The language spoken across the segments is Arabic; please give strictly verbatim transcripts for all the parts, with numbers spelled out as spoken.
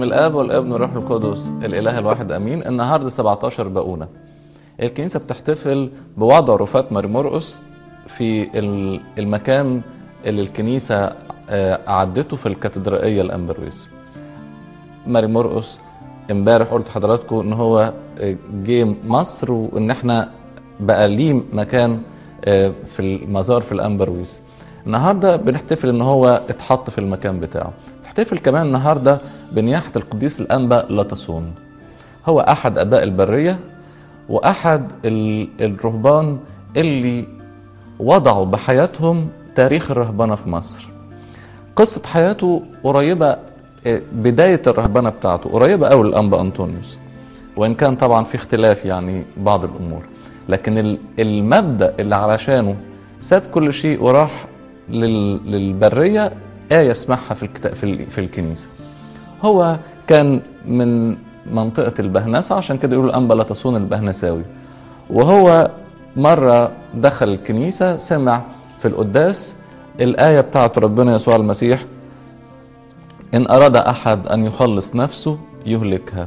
باسم الاب والابن والروح القدس الاله الواحد امين. النهارده سبعتاشر باقونه. الكنيسه بتحتفل بوضع رفاة ماري مرقس في المكان اللي الكنيسه اعدته في الكاتدرائيه الامبرويس. ماري مرقس امبارح قلت لحضراتكم ان هو جه مصر وان احنا بقى ليه مكان في المزار في الامبرويس. النهارده بنحتفل ان هو اتحط في المكان بتاعه. نحتفل كمان النهارده بنياحه القديس الانبا لطسون. هو احد اباء البريه واحد الرهبان اللي وضعوا بحياتهم تاريخ الرهبنه في مصر. قصه حياته قريبه، بدايه الرهبنه بتاعته قريبه قوي للانبا انطونيوس، وان كان طبعا في اختلاف يعني بعض الامور، لكن المبدا اللي علشانه ساب كل شيء وراح للبريه آية اسمعها في الكتاب في الكنيسة. هو كان من منطقة البهنسة، عشان كده يقولوا الأنبا لطسون البهنساوي. وهو مرة دخل الكنيسة سمع في القداس الآية بتاعت ربنا يسوع المسيح: إن أراد أحد أن يخلص نفسه يهلكها،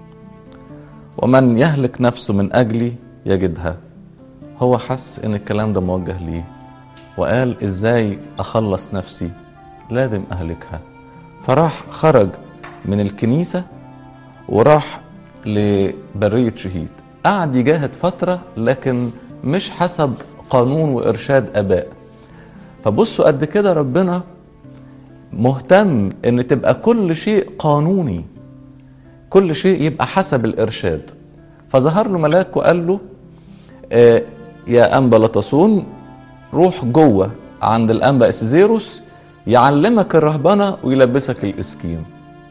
ومن يهلك نفسه من أجلي يجدها. هو حس إن الكلام ده موجه ليه وقال إزاي أخلص نفسي؟ لازم أهلكها. فراح خرج من الكنيسة وراح لبرية شهيد، قعد يجاهد فترة لكن مش حسب قانون وإرشاد أباء. فبصوا قد كده ربنا مهتم إن تبقى كل شيء قانوني، كل شيء يبقى حسب الإرشاد. فظهر له ملاك وقال له: آه يا أنبا لطسون، روح جوه عند الأنبا إسيزيروس يعلمك الرهبنة ويلبسك الإسكيم.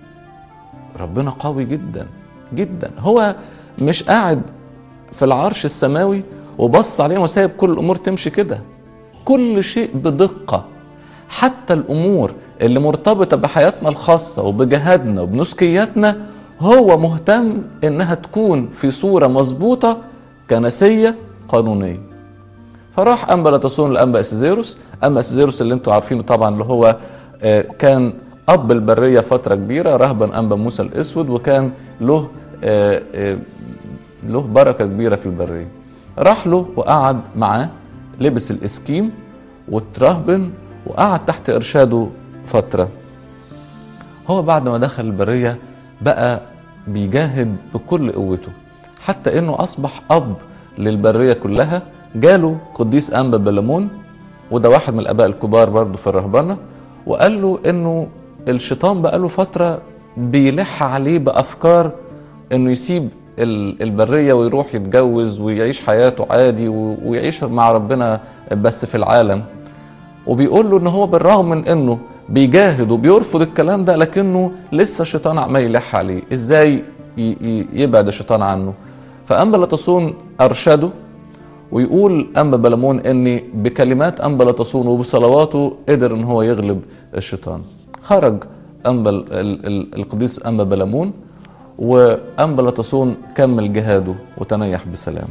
ربنا قوي جدا جدا. هو مش قاعد في العرش السماوي وبص علينا وسايب كل الأمور تمشي كده، كل شيء بدقة، حتى الأمور اللي مرتبطة بحياتنا الخاصة وبجهادنا وبنسكياتنا هو مهتم إنها تكون في صورة مظبوطة كنسية قانونية. فراح أنبا لطسون لأنبا إسيزيروس. أنبا إسيزيروس اللي انتوا عارفينه طبعا، اللي هو كان أب البرية فترة كبيرة، رهبا أنبا موسى الأسود، وكان له له بركة كبيرة في البرية. راح له وقعد معاه، لبس الإسكيم وترهبن وقعد تحت إرشاده فترة. هو بعد ما دخل البرية بقى بيجاهد بكل قوته، حتى إنه أصبح أب للبرية كلها. جاله قديس أنبا بلمون، وده واحد من الآباء الكبار برضه في الرهبنة، وقال له إنه الشيطان بقى له فترة بيلح عليه بأفكار إنه يسيب البرية ويروح يتجوز ويعيش حياته عادي ويعيش مع ربنا بس في العالم. وبيقول له إنه هو بالرغم من إنه بيجاهد وبيرفض الكلام ده، لكنه لسه الشيطان عمال يلح عليه إزاي يبعد الشيطان عنه. فأنبا لطسون أرشده، ويقول أنبا بلمون إن بكلمات أنبا لطسون وبصلواته قدر إن هو يغلب الشيطان. خرج أنبا القديس أنبا بلمون، وأنبا لطسون كمل جهاده وتنيح بسلام.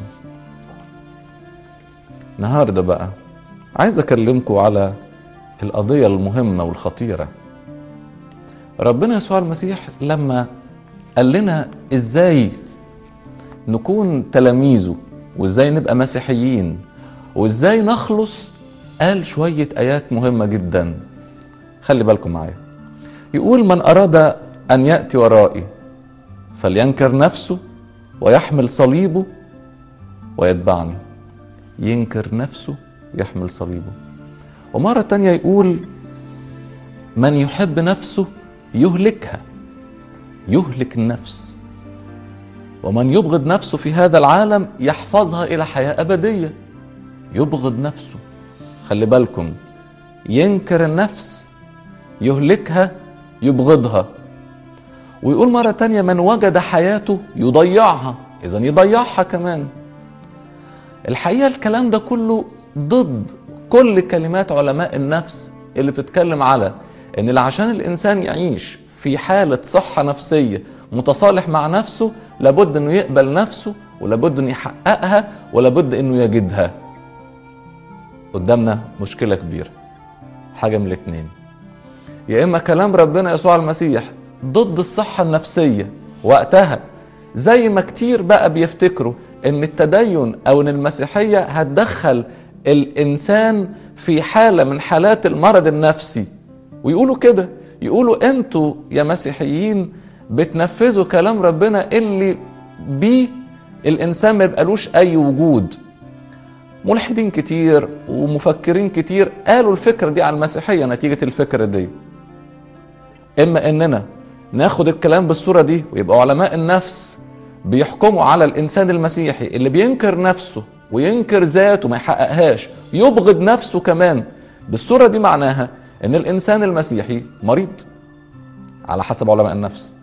النهارده بقى عايز أكلمكم على القضية المهمة والخطيرة. ربنا يسوع المسيح لما قال لنا إزاي نكون تلاميذه وإزاي نبقى مسيحيين وإزاي نخلص، قال شوية آيات مهمة جدا. خلي بالكم معايا. يقول: من أراد أن يأتي ورائي فلينكر نفسه ويحمل صليبه ويتبعني. ينكر نفسه يحمل صليبه. ومرة تانية يقول: من يحب نفسه يهلكها، يهلك النفس، ومن يبغض نفسه في هذا العالم يحفظها إلى حياة أبدية. يبغض نفسه، خلي بالكم، ينكر النفس، يهلكها، يبغضها. ويقول مرة تانية: من وجد حياته يضيعها، إذا يضيعها كمان. الحقيقة الكلام ده كله ضد كل كلمات علماء النفس اللي بتتكلم على إن عشان الإنسان يعيش في حالة صحة نفسية متصالح مع نفسه لابد انه يقبل نفسه، ولابد انه يحققها، ولابد انه يجدها. قدامنا مشكلة كبيرة، حاجة من الاتنين: يا اما كلام ربنا يسوع المسيح ضد الصحة النفسية وقتها، زي ما كتير بقى بيفتكروا ان التدين او ان المسيحية هتدخل الانسان في حالة من حالات المرض النفسي، ويقولوا كده، يقولوا انتوا يا مسيحيين بتنفذوا كلام ربنا اللي بيه الانسان ما يبقالوش اي وجود. ملحدين كتير ومفكرين كتير قالوا الفكرة دي عن المسيحية نتيجة الفكرة دي. اما اننا ناخد الكلام بالصورة دي ويبقى علماء النفس بيحكموا على الانسان المسيحي اللي بينكر نفسه وينكر ذاته ما يحققهاش، يبغض نفسه كمان بالصورة دي، معناها ان الانسان المسيحي مريض على حسب علماء النفس.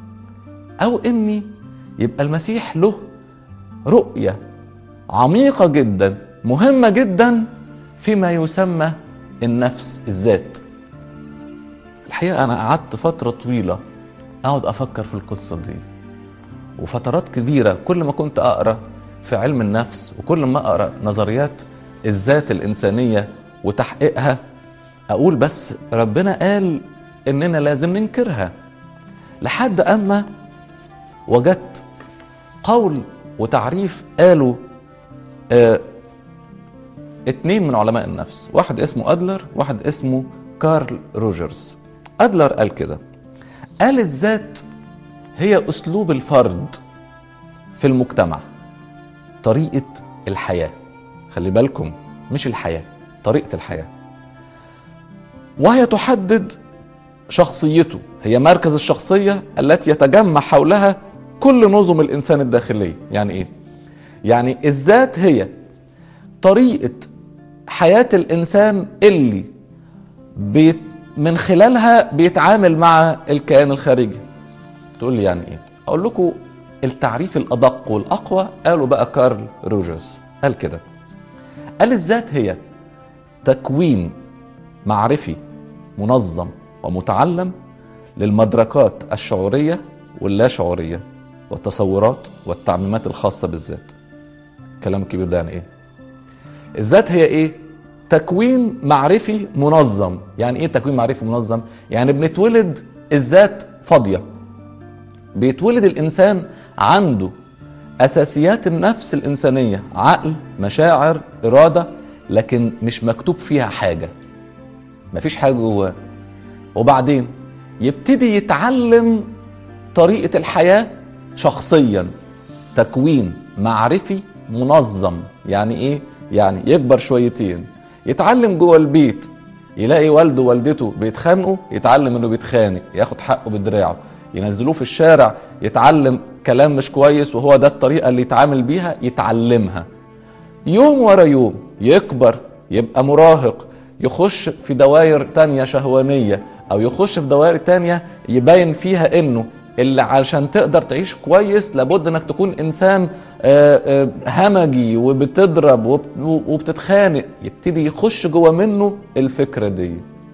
او اني يبقى المسيح له رؤية عميقة جدا مهمة جدا فيما يسمى النفس، الذات. الحقيقة انا قعدت فترة طويلة اقعد افكر في القصة دي، وفترات كبيرة كل ما كنت اقرأ في علم النفس وكل ما اقرأ نظريات الذات الانسانية وتحقيقها اقول بس ربنا قال اننا لازم ننكرها، لحد اما وجدت قول وتعريف قالوا اه اتنين من علماء النفس، واحد اسمه أدلر واحد اسمه كارل روجرز. أدلر قال كده، قال الذات هي أسلوب الفرد في المجتمع، طريقة الحياة، خلي بالكم مش الحياة، طريقة الحياة، وهي تحدد شخصيته، هي مركز الشخصية التي يتجمع حولها كل نظم الإنسان الداخلية. يعني إيه؟ يعني الذات هي طريقة حياة الإنسان اللي بيت من خلالها بيتعامل مع الكيان الخارجي. تقول لي يعني إيه؟ أقول لكم التعريف الأدق والأقوى قالوا بقى كارل روجرز، قال كده، قال الذات هي تكوين معرفي منظم ومتعلم للمدركات الشعورية واللا شعورية والتصورات والتعميمات الخاصة بالذات. كلام كبير ده يعني ايه؟ الذات هي ايه؟ تكوين معرفي منظم. يعني ايه تكوين معرفي منظم؟ يعني بنتولد الذات فاضية، بيتولد الانسان عنده اساسيات النفس الانسانية، عقل، مشاعر، ارادة، لكن مش مكتوب فيها حاجة، مفيش حاجة جواه. وبعدين يبتدي يتعلم طريقة الحياة شخصيا، تكوين معرفي منظم. يعني ايه؟ يعني يكبر شويتين، يتعلم جوه البيت، يلاقي والده ووالدته بيتخانقوا، يتعلم انه بيتخانق، ياخد حقه بدراعه، ينزلوه في الشارع يتعلم كلام مش كويس وهو ده الطريقة اللي يتعامل بيها، يتعلمها يوم ورا يوم، يكبر يبقى مراهق، يخش في دوائر تانية شهوانية او يخش في دوائر تانية يبين فيها انه اللي علشان تقدر تعيش كويس لابد انك تكون انسان همجي وبتضرب وبتتخانق. يبتدي يخش جوه منه الفكرة دي.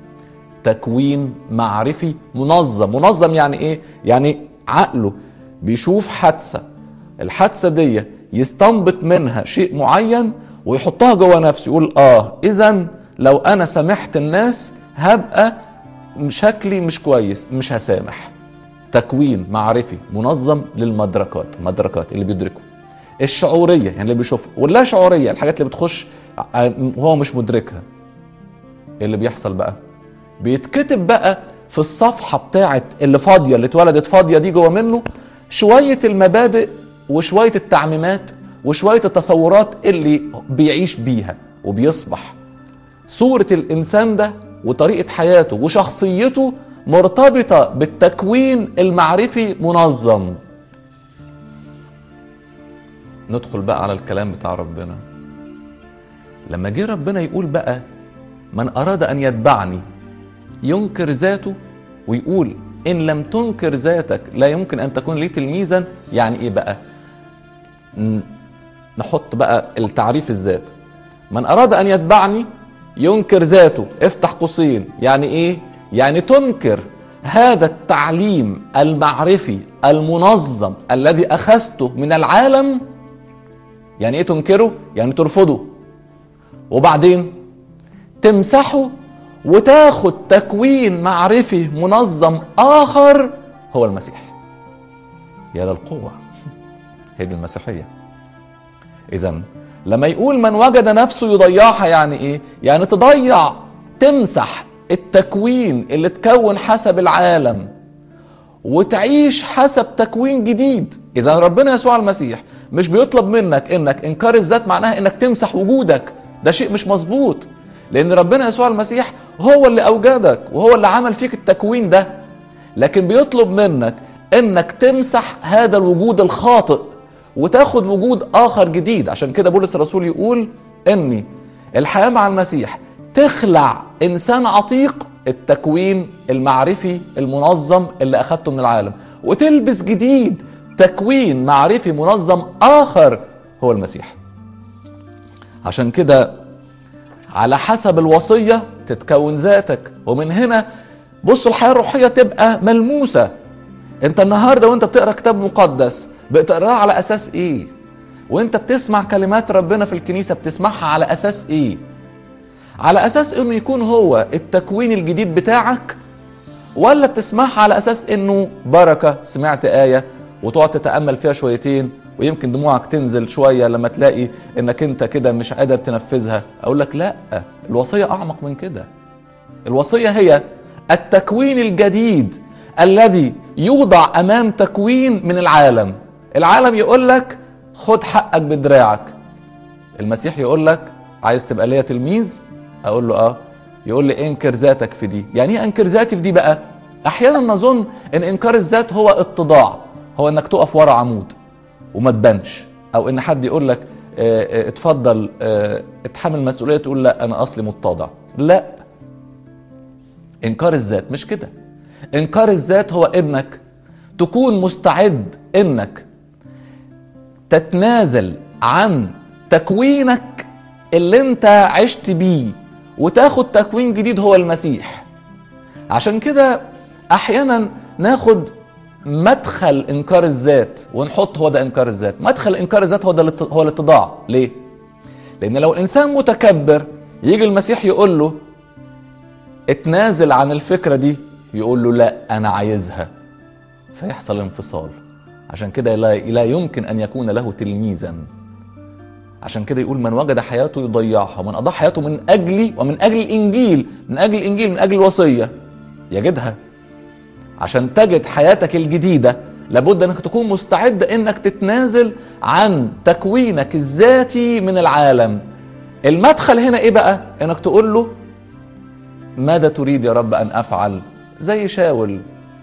تكوين معرفي منظم. منظم يعني ايه؟ يعني عقله بيشوف حادثة، الحادثة دي يستنبط منها شيء معين ويحطها جوه نفسه، يقول اه اذا لو انا سامحت الناس هبقى شكلي مش كويس، مش هسامح. تكوين معرفي منظم للمدركات، مدركات اللي بيدركوا، الشعورية يعني اللي بيشوفها، واللا شعورية الحاجات اللي بتخش وهو مش مدركها. اللي بيحصل بقى بيتكتب بقى في الصفحة بتاعت اللي فاضية، اللي اتولدت فاضية دي جوه منه، شوية المبادئ وشوية التعميمات وشوية التصورات اللي بيعيش بيها، وبيصبح صورة الإنسان ده وطريقة حياته وشخصيته مرتبطة بالتكوين المعرفي منظم. ندخل بقى على الكلام بتاع ربنا. لما جه ربنا يقول بقى من أراد أن يتبعني ينكر ذاته، ويقول إن لم تنكر ذاتك لا يمكن أن تكون لي تلميذا. يعني إيه بقى؟ نحط بقى التعريف الذات. من أراد أن يتبعني ينكر ذاته، افتح قوسين، يعني إيه؟ يعني تنكر هذا التعليم المعرفي المنظم الذي أخذته من العالم. يعني إيه تنكره؟ يعني ترفضه، وبعدين تمسحه وتاخد تكوين معرفي منظم آخر هو المسيح. يا للقوة، هي دي المسيحية. إذن لما يقول من وجد نفسه يضيعها، يعني إيه؟ يعني تضيع، تمسح التكوين اللي تكون حسب العالم وتعيش حسب تكوين جديد. إذن ربنا يسوع المسيح مش بيطلب منك إنك إنكار الذات معناها إنك تمسح وجودك، ده شيء مش مظبوط، لأن ربنا يسوع المسيح هو اللي أوجدك وهو اللي عمل فيك التكوين ده، لكن بيطلب منك إنك تمسح هذا الوجود الخاطئ وتاخد وجود آخر جديد. عشان كده بولس الرسول يقول إن الحياة مع المسيح تخلع إنسان عتيق، التكوين المعرفي المنظم اللي أخدته من العالم، وتلبس جديد تكوين معرفي منظم آخر هو المسيح. عشان كده على حسب الوصية تتكون ذاتك، ومن هنا بصوا الحياة الروحية تبقى ملموسة. انت النهاردة وانت بتقرأ كتاب مقدس بتقرأه على أساس ايه؟ وانت بتسمع كلمات ربنا في الكنيسة بتسمعها على أساس ايه؟ على أساس انه يكون هو التكوين الجديد بتاعك، ولا بتسمعها على أساس انه بركة، سمعت آية وتقعد تتأمل فيها شويتين ويمكن دموعك تنزل شوية لما تلاقي انك انت كده مش قادر تنفذها؟ اقول لك لا، الوصية اعمق من كده. الوصية هي التكوين الجديد الذي يوضع امام تكوين من العالم. العالم يقول لك خد حقك بدراعك، المسيح يقول لك عايز تبقى ليا تلميذ؟ اقول له اه. يقول لي انكر ذاتك في دي. يعني ايه انكر ذاتي في دي بقى؟ احيانا نظن ان انكار الذات هو اتضاع، هو انك تقف ورا عمود وما تبانش، او ان حد يقول لك اه اه اتفضل اه اتحمل مسؤولية، تقول لا انا اصلي متضع. لا، انكار الذات مش كده. انكار الذات هو انك تكون مستعد انك تتنازل عن تكوينك اللي انت عشت بيه وتاخد تكوين جديد هو المسيح. عشان كده احيانا ناخد مدخل انكار الذات ونحط هو ده انكار الذات. مدخل انكار الذات هو ده هو الاتضاع. ليه؟ لان لو انسان متكبر يجي المسيح يقول له اتنازل عن الفكرة دي، يقول له لا انا عايزها، فيحصل انفصال. عشان كده لا, لا يمكن ان يكون له تلميذا. عشان كده يقول من وجد حياته يضيعها، ومن اضاع حياته من اجلي ومن اجل الانجيل، من اجل الانجيل من اجل الوصية يجدها. عشان تجد حياتك الجديدة لابد انك تكون مستعد انك تتنازل عن تكوينك الذاتي من العالم. المدخل هنا ايه بقى؟ انك تقول له ماذا تريد يا رب ان افعل؟ زي شاول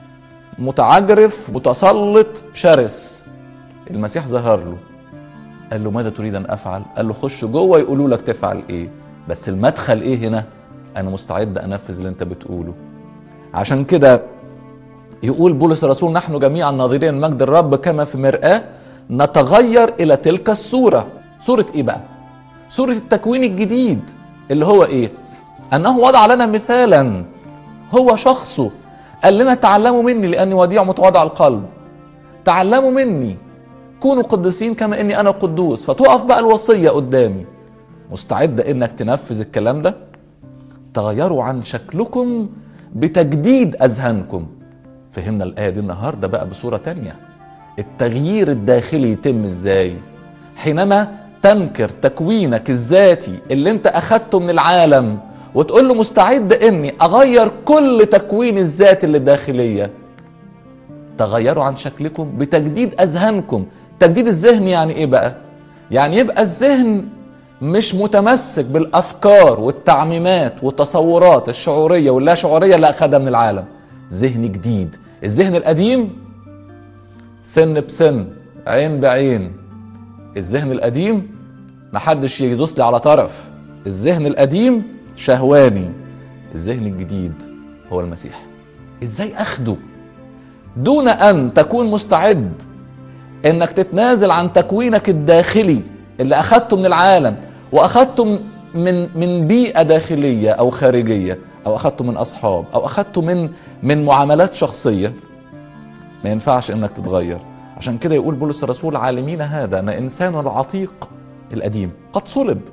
متعجرف متسلط شرس، المسيح ظهر له قال له ماذا تريد ان افعل؟ قال له خش جوه يقولوا لك تفعل ايه، بس المدخل ايه هنا؟ انا مستعد انفذ اللي انت بتقوله. عشان كده يقول بولس الرسول نحن جميعا ناظرين مجد الرب كما في مرآة نتغير الى تلك الصورة. صورة ايه بقى؟ صورة التكوين الجديد اللي هو ايه؟ انه وضع لنا مثالا، هو شخصه قال لنا تعلموا مني لاني وديع متواضع القلب، تعلموا مني كونوا قدسين كما اني انا قدوس. فتقف بقى الوصية قدامي مستعد انك تنفذ الكلام ده. تغيروا عن شكلكم بتجديد اذهانكم. فهمنا الآية دي النهاردة بقى بصورة تانية. التغيير الداخلي يتم ازاي؟ حينما تنكر تكوينك الذاتي اللي انت اخدته من العالم وتقول له مستعد اني اغير كل تكوين الذات اللي داخلية. تغيروا عن شكلكم بتجديد اذهانكم. تجديد الذهن يعني ايه بقى؟ يعني يبقى الذهن مش متمسك بالافكار والتعميمات والتصورات الشعورية واللا شعورية اللي اخدها من العالم. ذهن جديد. الذهن القديم سن بسن عين بعين. الذهن القديم محدش يدوس لي على طرف. الذهن القديم شهواني. الذهن الجديد هو المسيح. ازاي اخده دون ان تكون مستعد انك تتنازل عن تكوينك الداخلي اللي اخدته من العالم واخدته من من بيئة داخلية او خارجية، او اخدته من اصحاب، او اخدته من من معاملات شخصية؟ ما ينفعش انك تتغير. عشان كده يقول بولس الرسول عالمين هذا ان انسان العتيق القديم قد صلب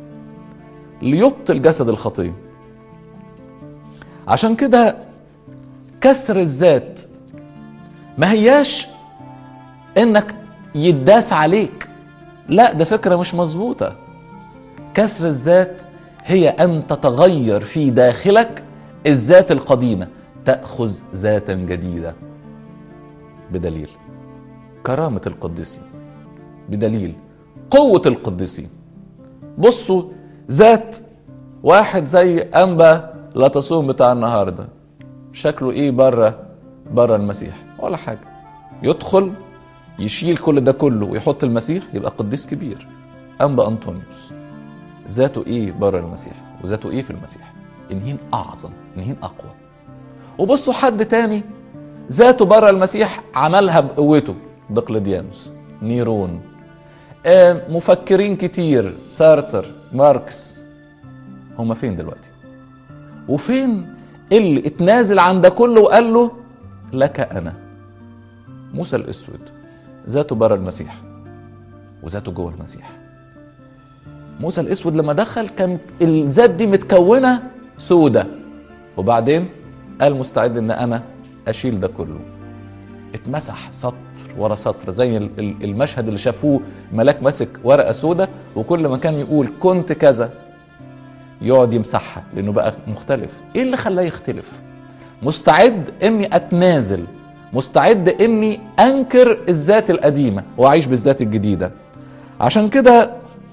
ليبطل جسد الخطية. عشان كده كسر الذات ما هياش انك يداس عليك، لا، ده فكرة مش مظبوطة. كسر الذات هي ان تتغير في داخلك الذات القديمة، تأخذ ذاتا جديدة. بدليل كرامة القديسين، بدليل قوة القديسين. بصوا، ذات واحد زي أنبا لا تصوم بتاع النهاردة، شكله ايه بره بره المسيح؟ ولا حاجة. يدخل يشيل كل ده كله ويحط المسيح، يبقى قديس كبير. أنبا أنطونيوس ذاته ايه بره المسيح وذاته ايه في المسيح؟ انهين اعظم، انهين اقوى. وبصوا حد تاني ذاته بره المسيح عملها بقوته، دقلديانوس، نيرون، آه مفكرين كتير، سارتر، ماركس. هما فين دلوقتي؟ وفين اللي اتنازل عن ده كله وقال له لك انا؟ موسى الاسود ذاته بره المسيح وذاته جوه المسيح. موسى الاسود لما دخل كان الذات دي متكونه سودة، وبعدين قال مستعد ان انا اشيل ده كله. اتمسح سطر ورا سطر، زي المشهد اللي شافوه ملاك ماسك ورقه سودة، وكل ما كان يقول كنت كذا يقعد يمسحها لانه بقى مختلف. ايه اللي خلاه يختلف؟ مستعد اني اتنازل، مستعد اني انكر الذات القديمه واعيش بالذات الجديده. عشان كده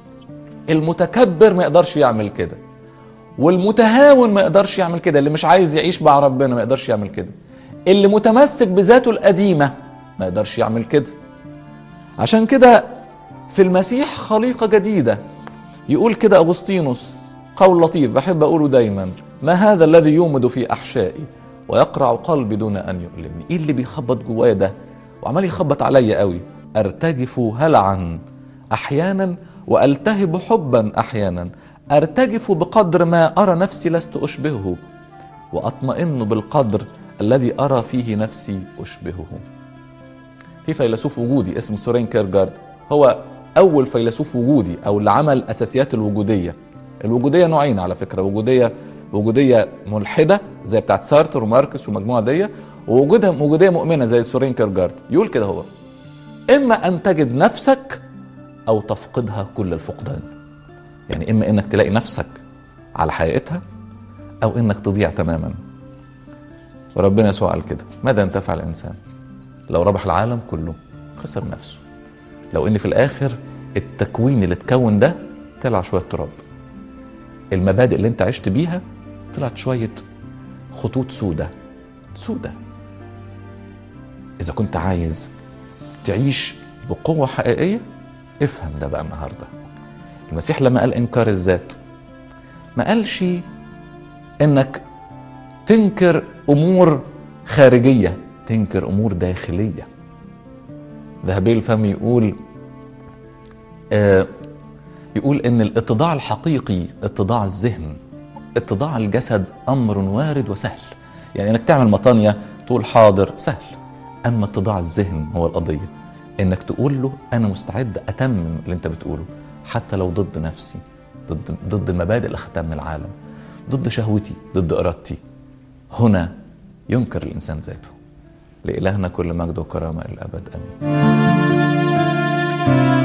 المتكبر ما يقدرش يعمل كده، والمتهاون ما يقدرش يعمل كده، اللي مش عايز يعيش مع ربنا ما يقدرش يعمل كده، اللي متمسك بذاته القديمه ما يقدرش يعمل كده. عشان كده في المسيح خليقه جديده. يقول كده أغسطينوس قول لطيف بحب أقوله دايما: ما هذا الذي يومد في أحشائي ويقرع قلبي دون أن يؤلمني؟ إيه اللي بيخبط جوايا ده وعمال يخبط عليا قوي؟ أرتجف هلعا أحيانا وألتهب حبا أحيانا، أرتجف بقدر ما أرى نفسي لست أشبهه، وأطمئن بالقدر الذي أرى فيه نفسي أشبهه. في فيلسوف وجودي اسمه سورين كيرجارد، هو أول فيلسوف وجودي أو اللي عمل أساسيات الوجودية. الوجودية نوعين على فكرة، وجودية وجودية ملحدة زي بتاعت سارتر وماركس والمجموعة دي، ووجودها وجودية مؤمنة زي سورين كيرجارد. يقول كده هو: إما أن تجد نفسك أو تفقدها كل الفقدان. يعني إما إنك تلاقي نفسك على حقيقتها أو إنك تضيع تماما. وربنا يسوع قال كده: ماذا انتفع الإنسان لو ربح العالم كله خسر نفسه؟ لو إن في الآخر التكوين اللي تكون ده طلع شوية تراب، المبادئ اللي انت عشت بيها طلعت شوية خطوط سودة سودة. إذا كنت عايز تعيش بقوة حقيقية افهم ده بقى النهاردة. المسيح لما قال إنكار الذات ما قالش إنك تنكر أمور خارجية، تنكر أمور داخلية. ذهبي الفم يقول آه يقول إن الاتضاع الحقيقي اتضاع الذهن، اتضاع الجسد أمر وارد وسهل. يعني إنك تعمل مطانية تقول حاضر سهل، أما اتضاع الذهن هو القضية. إنك تقول له أنا مستعد أتمم اللي أنت بتقوله حتى لو ضد نفسي، ضد ضد المبادئ اللي أخدتها من العالم، ضد شهوتي، ضد إرادتي. هنا ينكر الإنسان ذاته. لإلهنا كل مجد وكرامة إلى الأبد آمين.